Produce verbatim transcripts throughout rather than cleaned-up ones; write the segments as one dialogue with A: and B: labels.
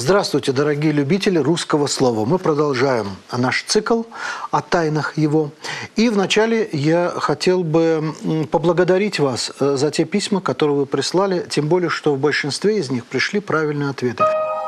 A: Здравствуйте, дорогие любители русского слова. Мы продолжаем наш цикл о тайнах его. И вначале я хотел бы поблагодарить вас за те письма, которые вы прислали, тем более, что в большинстве из них пришли правильные ответы.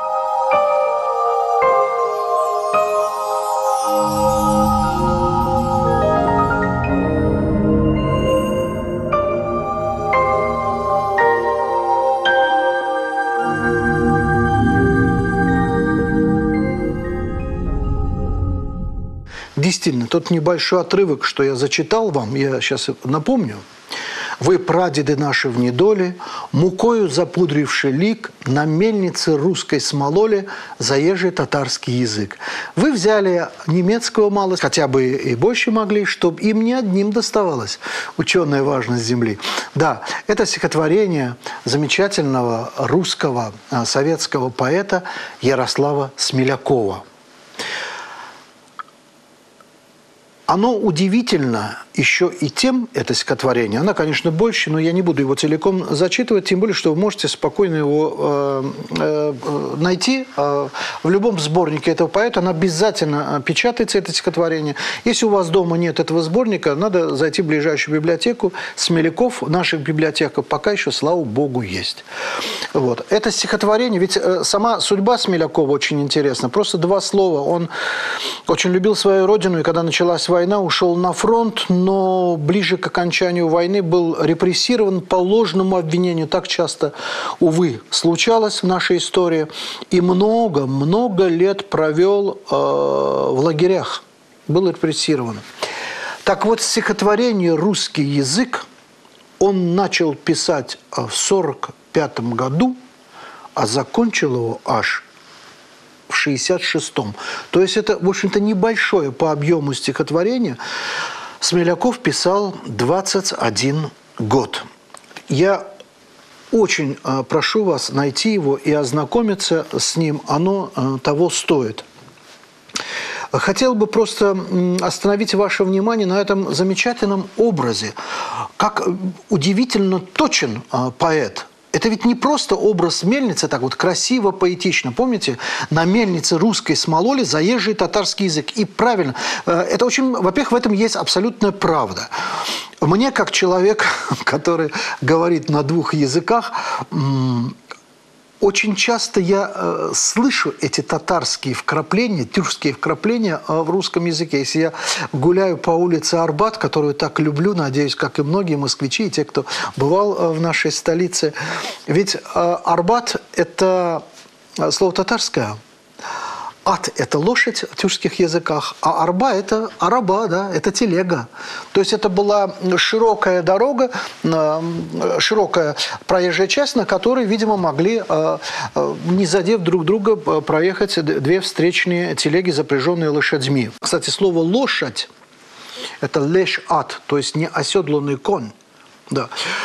A: Действительно, тот небольшой отрывок, что я зачитал вам, я сейчас напомню. «Вы, прадеды наши в недоле, мукою запудривши лик, на мельнице русской смололи заезжий татарский язык». Вы взяли немецкого мало, хотя бы и больше могли, чтобы им не одним доставалась ученая важность земли. Да, это стихотворение замечательного русского советского поэта Ярослава Смелякова. Оно удивительно еще и тем, это стихотворение, оно, конечно, больше, но я не буду его целиком зачитывать, тем более, что вы можете спокойно его э, э, найти э, в любом сборнике этого поэта, оно обязательно печатается, это стихотворение. Если у вас дома нет этого сборника, надо зайти в ближайшую библиотеку. Смеляков в наших библиотеках пока еще, слава богу, есть. Вот. Это стихотворение, ведь э, сама судьба Смелякова очень интересна, просто два слова. Он очень любил свою родину, и когда началась война, Война, ушел на фронт, но ближе к окончанию войны был репрессирован по ложному обвинению. Так часто, увы, случалось в нашей истории. И много-много лет провел э, в лагерях. Был репрессирован. Так вот, стихотворение «Русский язык» он начал писать в сорок пятом году, а закончил его аж в шестьдесят шестом. То есть это, в общем-то, небольшое по объему стихотворение. Смеляков писал двадцать один год. Я очень э, прошу вас найти его и ознакомиться с ним. Оно э, того стоит. Хотел бы просто остановить ваше внимание на этом замечательном образе. Как удивительно точен э, поэт. Это ведь не просто образ мельницы, так вот красиво, поэтично. Помните, на мельнице русской смололи заезжий татарский язык. И правильно, это очень, во-первых, в этом есть абсолютная правда. Мне, как человек, который говорит на двух языках, очень часто я э, слышу эти татарские вкрапления, тюркские вкрапления э, в русском языке. Если я гуляю по улице Арбат, которую так люблю, надеюсь, как и многие москвичи, и те, кто бывал э, в нашей столице. Ведь э, Арбат – это слово татарское. Ат – это лошадь в тюркских языках, а арба – это араба, да, это телега. То есть это была широкая дорога, широкая проезжая часть, на которой, видимо, могли, не задев друг друга, проехать две встречные телеги, запряженные лошадьми. Кстати, слово «лошадь» – это леш-ат, то есть не оседланный конь. Да.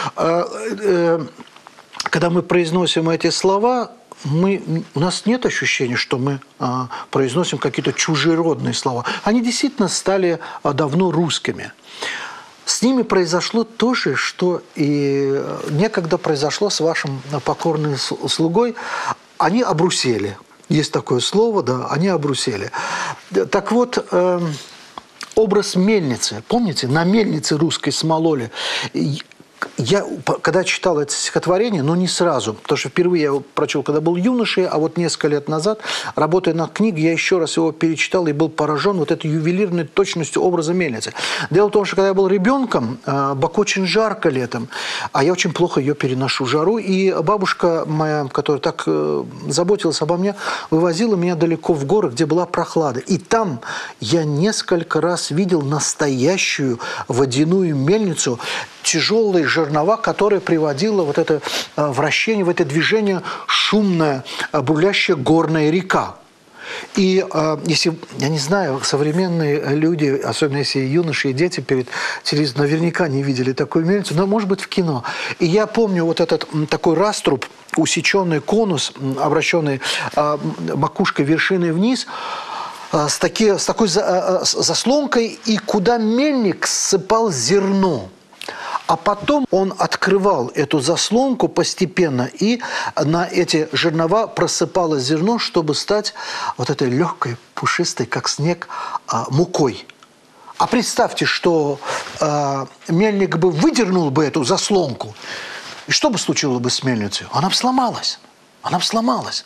A: Когда мы произносим эти слова, Мы, у нас нет ощущения, что мы а, произносим какие-то чужеродные слова. Они действительно стали а, давно русскими. С ними произошло то же, что и некогда произошло с вашим покорным слугой. Они обрусели. Есть такое слово, да, они обрусели. Так вот, э, образ мельницы. Помните, на мельнице русской смололи. Я, когда читал это стихотворение, но не сразу, потому что впервые я его прочел, когда был юношей, а вот несколько лет назад, работая над книгой, я еще раз его перечитал и был поражен вот этой ювелирной точностью образа мельницы. Дело в том, что когда я был ребенком, Баку очень жарко летом, а я очень плохо ее переношу, жару, и бабушка моя, которая так заботилась обо мне, вывозила меня далеко в горы, где была прохлада. И там я несколько раз видел настоящую водяную мельницу, тяжелые жернова, которая приводила вот это вращение, в это движение шумная, бурлящая горная река. И э, если, я не знаю, современные люди, особенно если юноши и дети перед телевизором, наверняка не видели такую мельницу, но, может быть, в кино. И я помню вот этот такой раструб, усеченный конус, обращенный э, макушкой вершиной вниз, э, с, таки, с такой за, э, заслонкой, и куда мельник ссыпал зерно. А потом он открывал эту заслонку постепенно, и на эти жернова просыпалось зерно, чтобы стать вот этой легкой, пушистой, как снег, мукой. А представьте, что э, мельник бы выдернул бы эту заслонку, и что бы случилось бы с мельницей? Она бы сломалась. Она бы сломалась.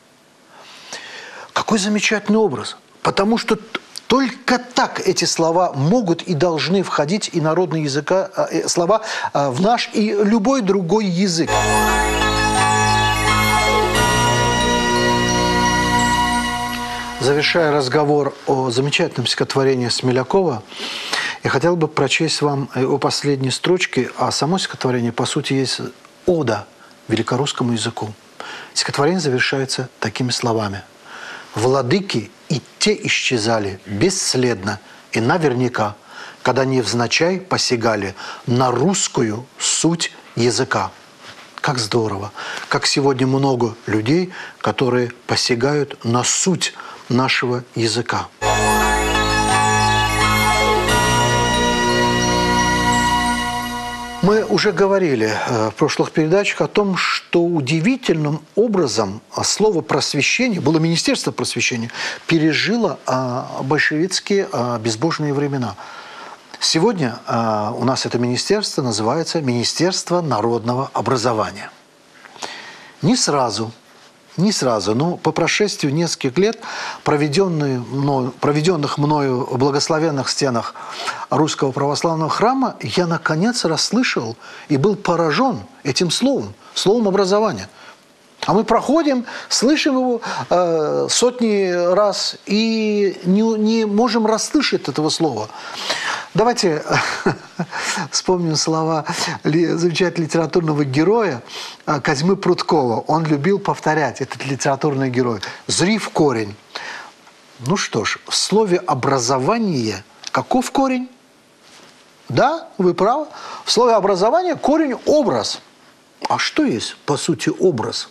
A: Какой замечательный образ. Потому что только так эти слова могут и должны входить и народные языка, э, слова э, в наш и любой другой язык. Завершая разговор о замечательном стихотворении Смелякова, я хотел бы прочесть вам его последние строчки, а само стихотворение, по сути, есть ода великорусскому языку. Стихотворение завершается такими словами. «Владыки и те исчезали бесследно и наверняка, когда невзначай посягали на русскую суть языка». Как здорово! Как сегодня много людей, которые посягают на суть нашего языка. Мы уже говорили в прошлых передачах о том, что удивительным образом слово «просвещение», было Министерство просвещения, пережило большевистские безбожные времена. Сегодня у нас это министерство называется Министерство народного образования. Не сразу, не сразу, но по прошествию нескольких лет, мною, проведенных мною в благословенных стенах Русского православного храма, я наконец расслышал и был поражен этим словом, словом образования. А мы проходим, слышим его э, сотни раз и не, не можем расслышать этого слова. Давайте вспомним слова замечательного литературного героя Козьмы Прудкова. Он любил повторять, этот литературный герой. «Зри в корень». Ну что ж, в слове «образование» каков корень? Да, вы правы. В слове «образование» корень – образ. А что есть, по сути, образ?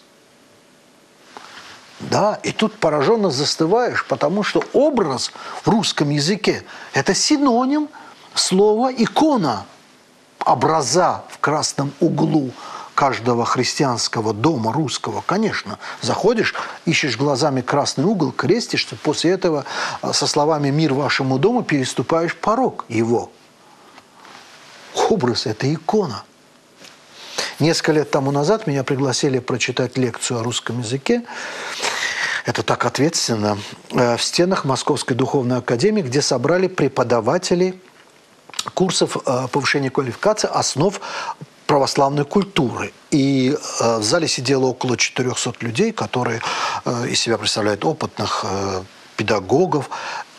A: Да, и тут пораженно застываешь, потому что образ в русском языке – это синоним слова «икона». Образа в красном углу каждого христианского дома русского, конечно. Заходишь, ищешь глазами красный угол, крестишься, после этого со словами «мир вашему дому» переступаешь порог его. Образ – это икона. Несколько лет тому назад меня пригласили прочитать лекцию о русском языке. Это так ответственно. В стенах Московской духовной академии, где собрали преподавателей курсов повышения квалификации основ православной культуры. И в зале сидело около четырёхсот людей, которые из себя представляют опытных педагогов.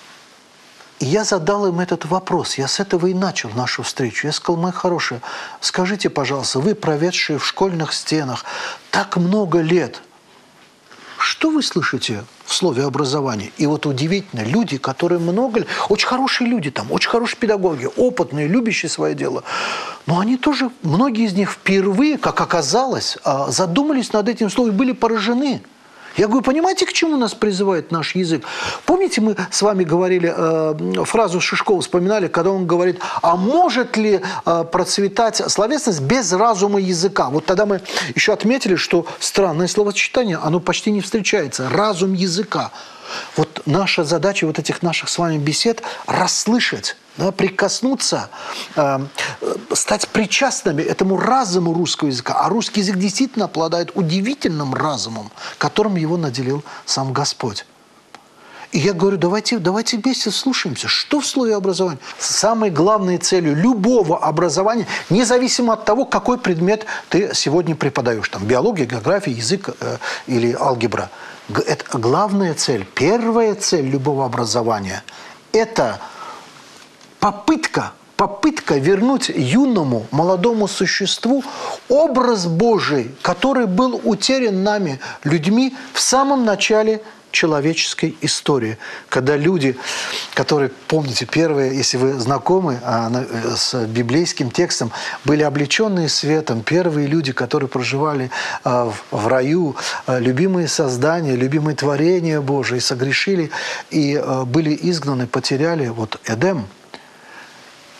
A: И я задал им этот вопрос. Я с этого и начал нашу встречу. Я сказал: мои хорошие, скажите, пожалуйста, вы, проведшие в школьных стенах так много лет, что вы слышите в слове «образование»? И вот удивительно, люди, которые много... Очень хорошие люди там, очень хорошие педагоги, опытные, любящие свое дело. Но они тоже, многие из них впервые, как оказалось, задумались над этим словом и были поражены. Я говорю, понимаете, к чему нас призывает наш язык? Помните, мы с вами говорили, э, фразу Шишкова вспоминали, когда он говорит, а может ли э, процветать словесность без разума языка? Вот тогда мы еще отметили, что странное словосочетание, оно почти не встречается. Разум языка. Вот наша задача вот этих наших с вами бесед расслышать, да, прикоснуться, э, стать причастными этому разуму русского языка. А русский язык действительно обладает удивительным разумом, которым его наделил сам Господь. И я говорю, давайте, давайте вместе слушаемся, что в слове образования. Самой главной целью любого образования, независимо от того, какой предмет ты сегодня преподаешь, там, биология, география, язык э, или алгебра. Это главная цель, первая цель любого образования – это попытка, попытка вернуть юному, молодому существу образ Божий, который был утерян нами, людьми, в самом начале человеческой истории. Когда люди, которые, помните, первые, если вы знакомы с библейским текстом, были облеченные светом, первые люди, которые проживали в раю, любимые создания, любимые творения Божии, согрешили и были изгнаны, потеряли вот Эдем.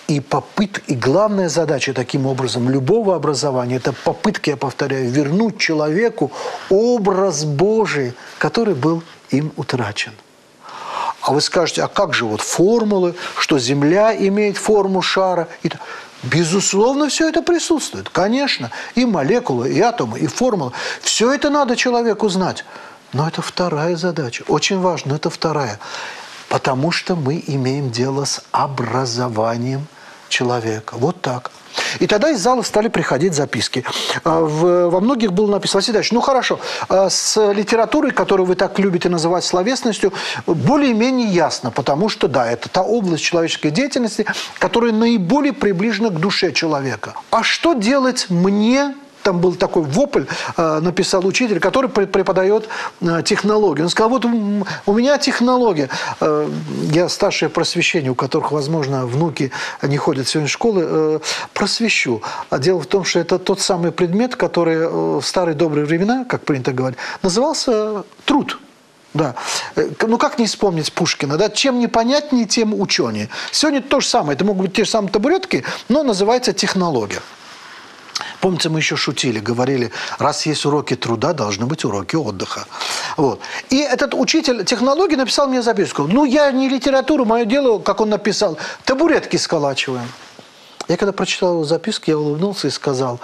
A: И попыт, и главная задача таким образом любого образования – это попытка, я повторяю, вернуть человеку образ Божий, который был им утрачен. А вы скажете, а как же вот формулы, что Земля имеет форму шара? И... Безусловно, все это присутствует. Конечно, и молекулы, и атомы, и формулы. Все это надо человеку знать. Но это вторая задача. Очень важно, это вторая. Потому что мы имеем дело с образованием человека. Вот так. И тогда из зала стали приходить записки. В, во многих было написано: Василий Ильич, ну хорошо, с литературой, которую вы так любите называть словесностью, более-менее ясно, потому что, да, это та область человеческой деятельности, которая наиболее приближена к душе человека. А что делать мне? Там был такой вопль, написал учитель, который преподает технологию. Он сказал, вот у меня технология. Я старшее просвещение, у которых, возможно, внуки не ходят сегодня в школы, просвещу. А дело в том, что это тот самый предмет, который в старые добрые времена, как принято говорить, назывался труд. Да. Ну, как не вспомнить Пушкина, да? Чем непонятнее, тем ученее. Сегодня то же самое. Это могут быть те же самые табуретки, но называется технология. Помните, мы еще шутили, говорили, раз есть уроки труда, должны быть уроки отдыха. Вот. И этот учитель технологии написал мне записку. Ну, я не литературу, мое дело, как он написал, табуретки сколачиваем. Я когда прочитал его записку, я улыбнулся и сказал,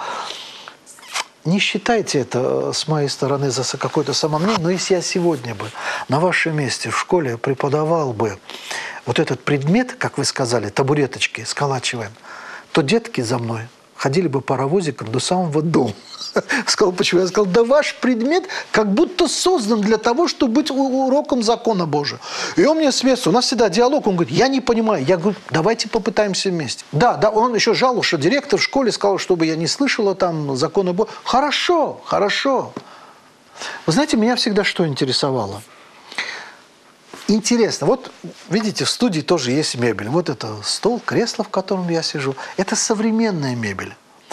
A: не считайте это с моей стороны за какое-то самомнение, но если я сегодня бы на вашем месте в школе преподавал бы вот этот предмет, как вы сказали, табуреточки сколачиваем, то детки за мной ходили бы паровозиком до самого дома. Сказал, почему? Я сказал, да ваш предмет как будто создан для того, чтобы быть уроком закона Божия. И он мне смеется, у нас всегда диалог, он говорит, я не понимаю. Я говорю, давайте попытаемся вместе. Да, да, он еще жаловался, что директор в школе сказал, чтобы я не слышала там закона Божия. Хорошо, хорошо. Вы знаете, меня всегда что интересовало? Интересно, вот видите, в студии тоже есть мебель. Вот это стол, кресло, в котором я сижу. Это современная мебель.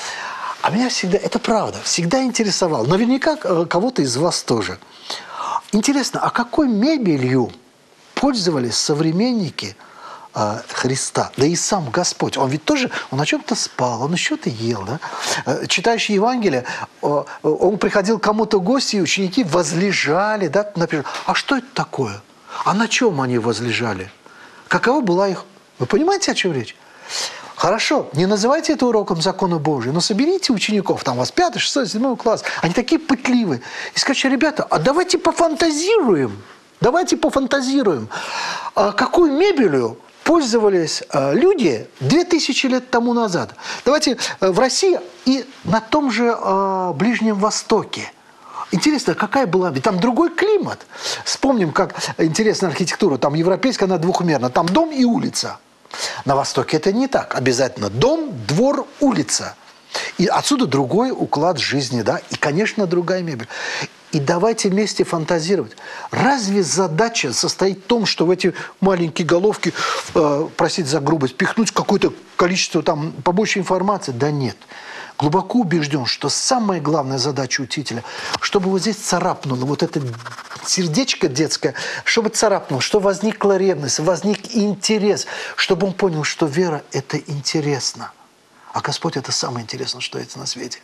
A: А меня всегда, это правда, всегда интересовало. Наверняка кого-то из вас тоже. Интересно, а какой мебелью пользовались современники э, Христа? Да и сам Господь. Он ведь тоже, он о чем-то спал, он что-то ел. Да? Читающий Евангелие, э, он приходил к кому-то в гости, и ученики возлежали. Да, например, а что это такое? А на чем они возлежали? Какова была их... Вы понимаете, о чем речь? Хорошо, не называйте это уроком закона Божия, но соберите учеников, там у вас пятый, шестой, седьмой класс, они такие пытливые, и скажите, ребята, а давайте пофантазируем, давайте пофантазируем, а какой мебелью пользовались люди две тысячи лет тому назад. Давайте в России и на том же Ближнем Востоке. Интересно, какая была... Ведь там другой климат. Вспомним, как интересная архитектура. Там европейская, она двухмерна. Там дом и улица. На Востоке это не так. Обязательно дом, двор, улица. И отсюда другой уклад жизни, да? И, конечно, другая мебель. И давайте вместе фантазировать. Разве задача состоит в том, что в эти маленькие головки, э, простите за грубость, пихнуть какое-то количество там побольше информации? Да нет. Глубоко убежден, что самая главная задача учителя, чтобы вот здесь царапнуло, вот это сердечко детское, чтобы царапнуло, чтобы возникла ревность, возник интерес, чтобы он понял, что вера – это интересно. А Господь – это самое интересное, что есть на свете.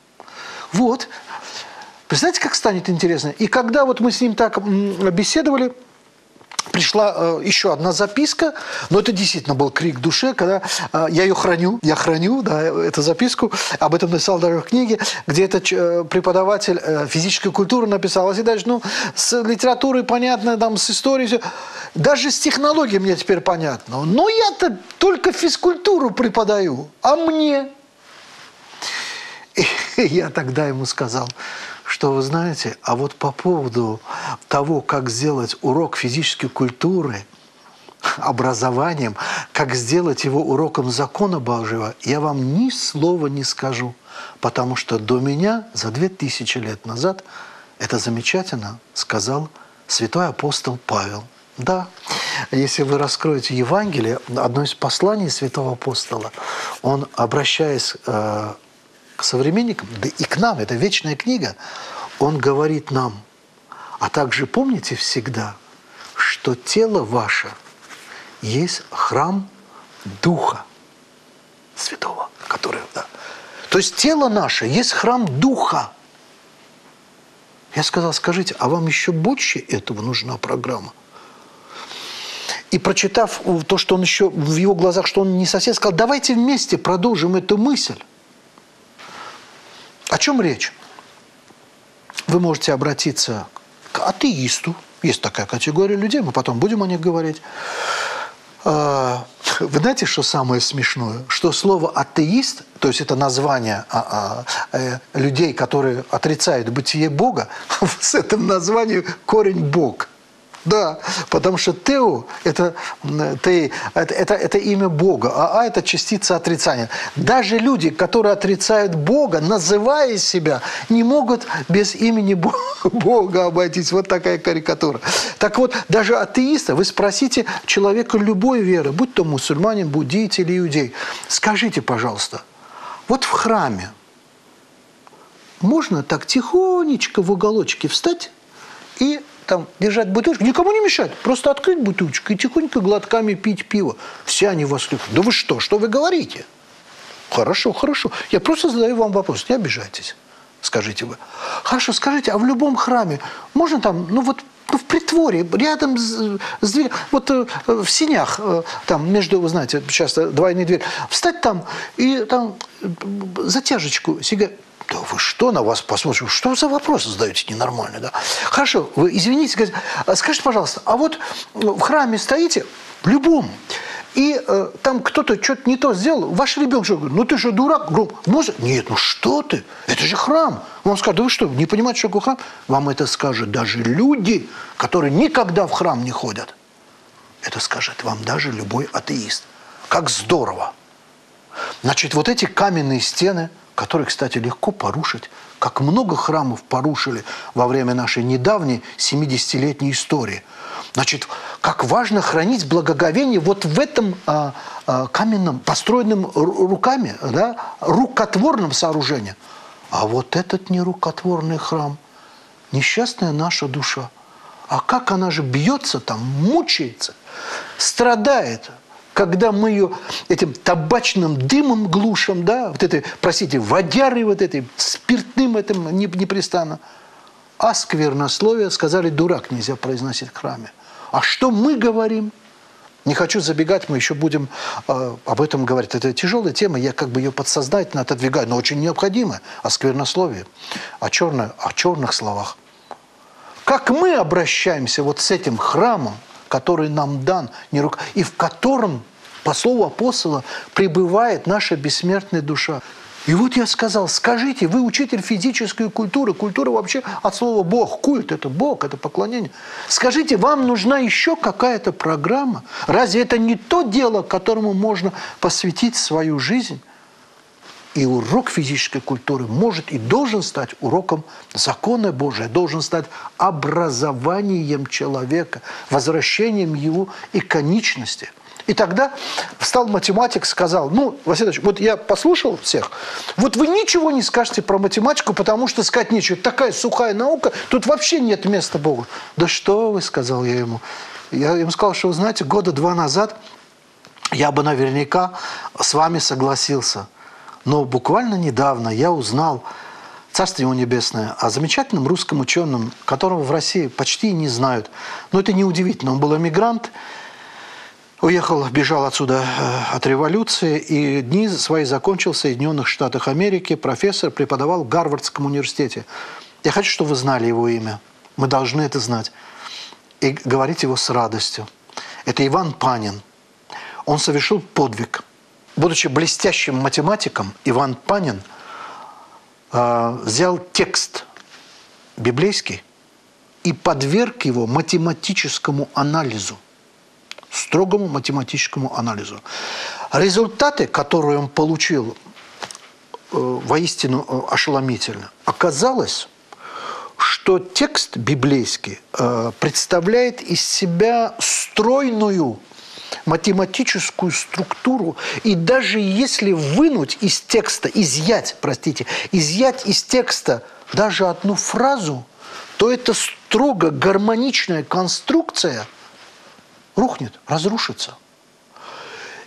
A: Вот. Представляете, как станет интересно? И когда вот мы с ним так беседовали, пришла э, еще одна записка, но это действительно был крик души, когда э, я ее храню, я храню, да, эту записку, об этом написал даже в книге, где этот э, преподаватель э, физической культуры написал, Василий Ильич, ну, с литературой понятно, там, с историей, все. Даже с технологией мне теперь понятно, но я-то только физкультуру преподаю, а мне? И я тогда ему сказал, что, вы знаете, а вот по поводу того, как сделать урок физической культуры образованием, как сделать его уроком закона Божьего, я вам ни слова не скажу, потому что до меня за две тысячи лет назад это замечательно сказал святой апостол Павел. Да, если вы раскроете Евангелие, одно из посланий святого апостола, он, обращаясь э, к современникам, да и к нам, это вечная книга, он говорит нам, а также помните всегда, что тело ваше есть храм Духа. которые... Да. То есть тело наше есть храм Духа. Я сказал, скажите, а вам еще больше этого нужна программа? И прочитав то, что он еще в его глазах, что он не совсем, сказал, давайте вместе продолжим эту мысль. О чем речь? Вы можете обратиться к атеисту. Есть такая категория людей, мы потом будем о них говорить. Вы знаете, что самое смешное? Что слово «атеист», то есть это название а, а, людей, которые отрицают бытие Бога, с этим названием корень «Бог». Да, потому что тео это, те, это, это, это имя Бога, а а это частица отрицания. Даже люди, которые отрицают Бога, называя себя, не могут без имени Бога обойтись. Вот такая карикатура. Так вот, даже атеиста, вы спросите человека любой веры, будь то мусульманин, буддиец или иудей, скажите, пожалуйста, вот в храме можно так тихонечко в уголочке встать и там держать бутылочку, никому не мешать, просто открыть бутылочку и тихонько глотками пить пиво. Все они воскликнут. Да вы что, что вы говорите? Хорошо, хорошо. Я просто задаю вам вопрос, не обижайтесь, скажите вы. Хорошо, скажите, а в любом храме можно там, ну вот в притворе, рядом с, с дверью, вот э, в сенях, э, там между, вы знаете, часто двойные двери, встать там и там затяжечку сигарет. Да вы что, на вас посмотрим? Что за вопросы задаете ненормально, да? Хорошо, вы извините, скажите, пожалуйста, а вот в храме стоите, в любом, и э, там кто-то что-то не то сделал, ваш ребенок что говорит, ну ты же дурак, может? Нет, ну что ты, это же храм. Вам скажут, да вы что, не понимаете, что такое храм? Вам это скажут даже люди, которые никогда в храм не ходят. Это скажет вам даже любой атеист. Как здорово. Значит, вот эти каменные стены, которые, кстати, легко порушить, как много храмов порушили во время нашей недавней семидесятилетней истории. Значит, как важно хранить благоговение вот в этом а, а, каменном, построенном руками, да, рукотворном сооружении. А вот этот нерукотворный храм, несчастная наша душа. А как она же бьется там, мучается, страдает, когда мы ее этим табачным дымом глушим, да, вот этой, простите, водярой вот этой, спиртным этим непрестанно. А сквернословие, сказали, дурак нельзя произносить в храме. А что мы говорим? Не хочу забегать, мы еще будем э, об этом говорить. Это тяжелая тема, я как бы ее подсознательно отодвигаю, но очень необходимая. О сквернословии, о, черно, о черных словах. Как мы обращаемся вот с этим храмом, который нам дан, и в котором, по слову апостола, пребывает наша бессмертная душа. И вот я сказал, скажите, вы учитель физической культуры, культура вообще от слова «бог», культ – это Бог, это поклонение. Скажите, вам нужна еще какая-то программа? Разве это не то дело, которому можно посвятить свою жизнь? И урок физической культуры может и должен стать уроком закона Божия, должен стать образованием человека, возвращением его иконичности. И тогда встал математик, сказал, ну, Василий Ильич, вот я послушал всех, вот вы ничего не скажете про математику, потому что сказать нечего. Такая сухая наука, тут вообще нет места Богу. Да что вы, сказал я ему. Я ему сказал, что, вы знаете, года два назад я бы наверняка с вами согласился. Но буквально недавно я узнал, Царство Его Небесное, о замечательном русском ученом, которого в России почти не знают. Но это неудивительно, он был эмигрант, уехал, бежал отсюда от революции, и дни свои закончил в Соединенных Штатах Америки, профессор, преподавал в Гарвардском университете. Я хочу, чтобы вы знали его имя. Мы должны это знать. И говорить его с радостью. Это Иван Панин. Он совершил подвиг. Будучи блестящим математиком, Иван Панин э, взял текст библейский и подверг его математическому анализу, строгому математическому анализу. Результаты, которые он получил, э, воистину э, ошеломительны. Оказалось, что текст библейский э, представляет из себя стройную математическую структуру, и даже если вынуть из текста, изъять, простите, изъять из текста даже одну фразу, то эта строго гармоничная конструкция рухнет, разрушится.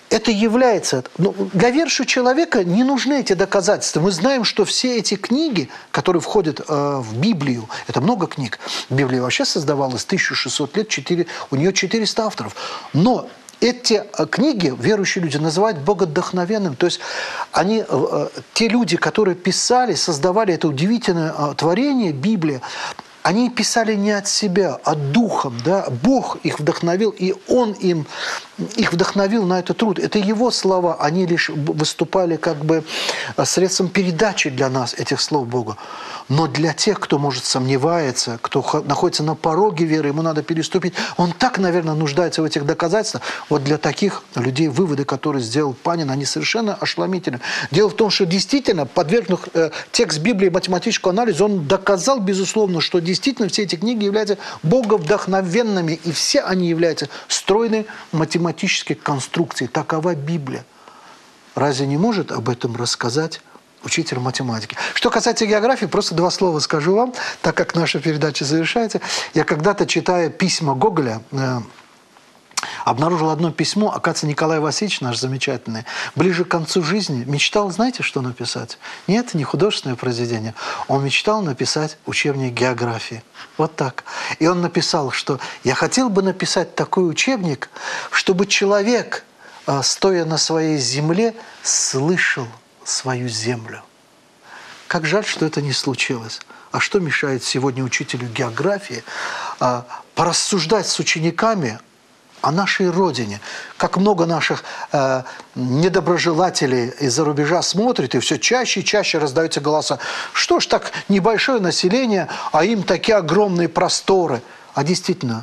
A: это является... Ну, для верующего человека не нужны эти доказательства. Мы знаем, что все эти книги, которые входят э, в Библию, это много книг. Библия вообще создавалась тысяча шестьсот лет, четыре, у нее четыреста авторов. Но эти книги верующие люди называют богодохновенными. То есть они, э, те люди, которые писали, создавали это удивительное э, творение, Библия, они писали не от себя, а духом. Да? Бог их вдохновил, и Он им, их вдохновил на этот труд. Это Его слова, они лишь выступали как бы средством передачи для нас этих слов Бога. Но для тех, кто, может, сомневается, кто находится на пороге веры, ему надо переступить, он так, наверное, нуждается в этих доказательствах. Вот для таких людей выводы, которые сделал Панин, они совершенно ошеломительны. Дело в том, что действительно, подвергнув э, текст Библии математическому анализу, он доказал, безусловно, что действительно все эти книги являются боговдохновенными, и все они являются стройной математической конструкцией. Такова Библия. Разве не может об этом рассказать учитель математики? Что касается географии, просто два слова скажу вам, так как наша передача завершается. Я когда-то, читая письма Гоголя, э, обнаружил одно письмо. Оказывается, Николай Васильевич, наш замечательный, ближе к концу жизни мечтал, знаете, что написать? Нет, не художественное произведение. Он мечтал написать учебник географии. Вот так. И он написал, что «я хотел бы написать такой учебник, чтобы человек, э, стоя на своей земле, слышал свою землю». Как жаль, что это не случилось. А что мешает сегодня учителю географии а, порассуждать с учениками о нашей Родине? Как много наших а, недоброжелателей из-за рубежа смотрят, и все чаще и чаще раздаются голоса. Что ж так небольшое население, а им такие огромные просторы? А действительно,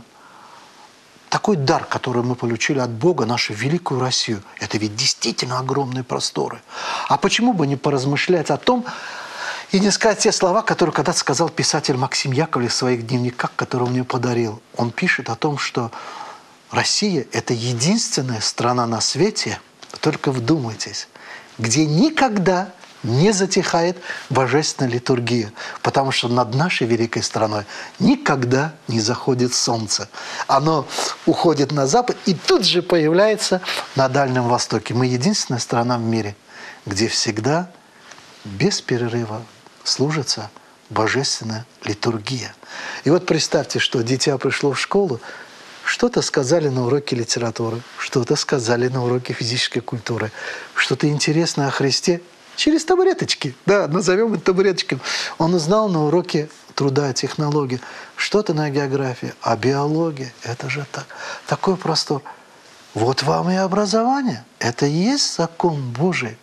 A: такой дар, который мы получили от Бога, нашу великую Россию, это ведь действительно огромные просторы. А почему бы не поразмышлять о том и не сказать те слова, которые когда-то сказал писатель Максим Яковлев в своих дневниках, которые он мне подарил. Он пишет о том, что Россия – это единственная страна на свете, только вдумайтесь, где никогда не затихает божественная литургия, потому что над нашей великой страной никогда не заходит солнце. Оно уходит на запад и тут же появляется на Дальнем Востоке. Мы единственная страна в мире, где всегда без перерыва служится божественная литургия. И вот представьте, что дитя пришло в школу, что-то сказали на уроке литературы, что-то сказали на уроке физической культуры, что-то интересное о Христе, через табуреточки, да, назовем это табуреточками. Он узнал на уроке труда и технологии, что-то на географии, а биология, это же так, такой простор. Вот вам и образование, это и есть закон Божий.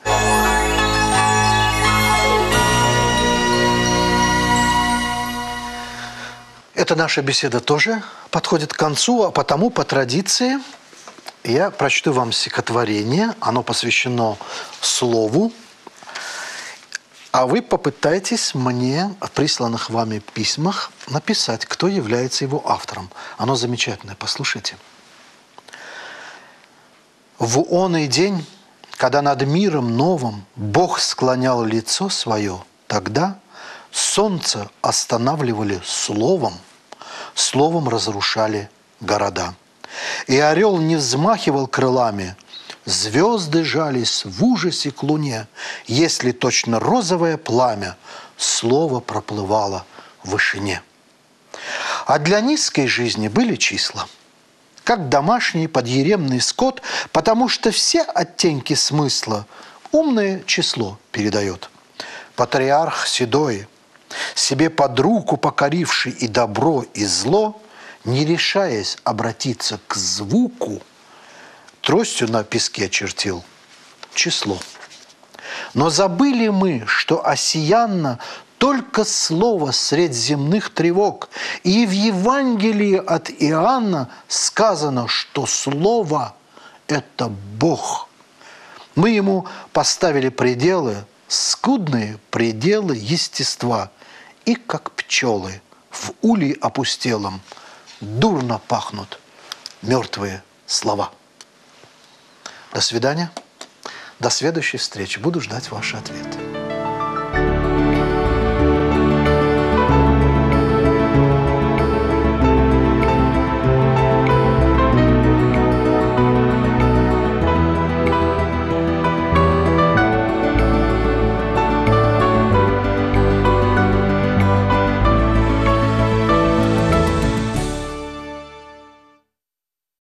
A: Эта наша беседа тоже подходит к концу, а потому по традиции я прочту вам стихотворение, оно посвящено Слову. А вы попытайтесь мне в присланных вами письмах написать, кто является его автором. Оно замечательное, послушайте. «В оный день, когда над миром новым Бог склонял лицо свое, тогда солнце останавливали словом, словом разрушали города. И орел не взмахивал крылами, звезды жались в ужасе к луне, если точно розовое пламя слово проплывало в вышине. А для низкой жизни были числа, как домашний подъеремный скот, потому что все оттенки смысла умное число передает. Патриарх седой, себе под руку покоривший и добро, и зло, не решаясь обратиться к звуку, тростью на песке чертил число. Но забыли мы, что осиянно только слово средь земных тревог, и в Евангелии от Иоанна сказано, что слово – это Бог. Мы ему поставили пределы, скудные пределы естества, и как пчелы в улье опустелом дурно пахнут мертвые слова. До свидания. До следующей встречи. Буду ждать ваши ответы.